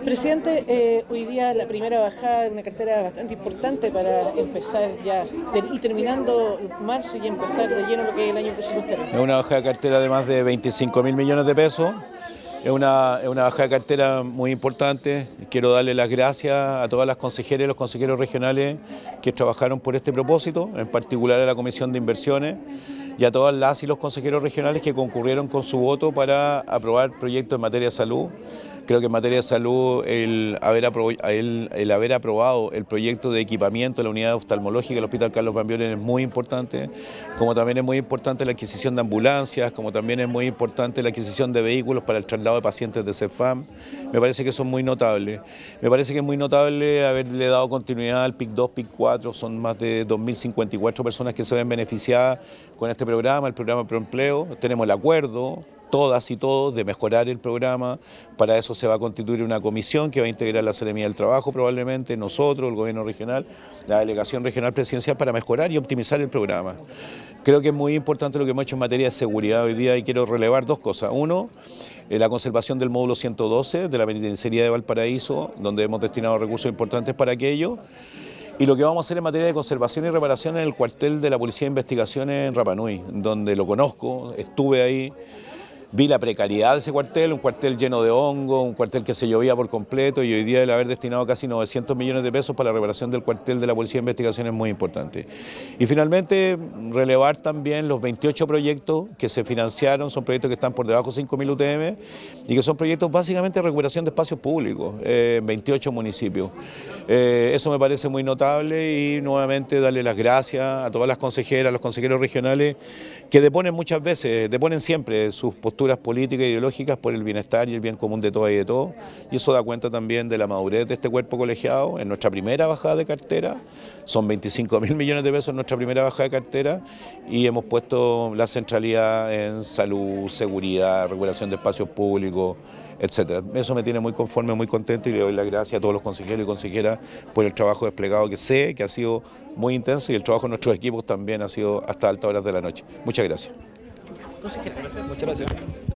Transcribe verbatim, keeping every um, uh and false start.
Presidente, eh, hoy día la primera bajada de una cartera bastante importante para empezar ya, de, y terminando marzo y empezar de lleno lo que es el año presupuestario. Es una bajada de cartera de más de veinticinco mil millones de pesos. Es una, es una bajada de cartera muy importante. Quiero darle las gracias a todas las consejeras y los consejeros regionales que trabajaron por este propósito, en particular a la Comisión de Inversiones y a todas las y los consejeros regionales que concurrieron con su voto para aprobar proyectos en materia de salud. Creo que en materia de salud el haber, el, el haber aprobado el proyecto de equipamiento de la unidad oftalmológica del Hospital Carlos Van Biolen es muy importante, como también es muy importante la adquisición de ambulancias, como también es muy importante la adquisición de vehículos para el traslado de pacientes de CEFAM. Me parece que son muy notables. Me parece que es muy notable haberle dado continuidad al P I C dos, P I C cuatro, son más de dos mil cincuenta y cuatro personas que se ven beneficiadas con este programa, el programa Proempleo. Tenemos el acuerdo, todas y todos, de mejorar el programa. Para eso se va a constituir una comisión que va a integrar la Seremía del Trabajo probablemente, nosotros, el gobierno regional, la delegación regional presidencial, para mejorar y optimizar el programa. Creo que es muy importante lo que hemos hecho en materia de seguridad hoy día y quiero relevar dos cosas. Uno, eh, la conservación del módulo ciento doce de la penitenciaría de Valparaíso, donde hemos destinado recursos importantes para aquello. Y lo que vamos a hacer en materia de conservación y reparación en el cuartel de la Policía de Investigaciones en Rapa Nui, donde lo conozco, estuve ahí. Vi la precariedad de ese cuartel, un cuartel lleno de hongo, un cuartel que se llovía por completo y hoy día el haber destinado casi novecientos millones de pesos para la reparación del cuartel de la Policía de Investigación es muy importante. Y finalmente, relevar también los veintiocho proyectos que se financiaron, son proyectos que están por debajo de cinco mil U T M y que son proyectos básicamente de recuperación de espacios públicos eh, en veintiocho municipios. Eh, eso me parece muy notable y nuevamente darle las gracias a todas las consejeras, a los consejeros regionales que deponen muchas veces, deponen siempre sus posturas políticas e ideológicas por el bienestar y el bien común de todas y de todos. Y eso da cuenta también de la madurez de este cuerpo colegiado. En nuestra primera bajada de cartera, son veinticinco mil millones de pesos en nuestra primera bajada de cartera y hemos puesto la centralidad en salud, seguridad, recuperación de espacios públicos, etcétera. Eso me tiene muy conforme, muy contento y le doy las gracias a todos los consejeros y consejeras por el trabajo desplegado que sé que ha sido muy intenso y el trabajo de nuestros equipos también ha sido hasta altas horas de la noche. Muchas gracias. Consejero. Muchas gracias.